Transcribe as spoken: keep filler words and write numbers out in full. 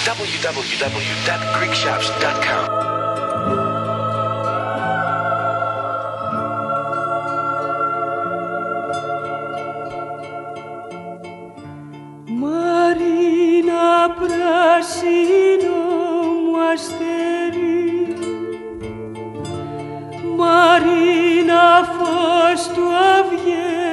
double-u double-u double-u dot greek shops dot com. Μαρίνα πράσινο μου αστέρι, Μαρίνα φως του αυγέ,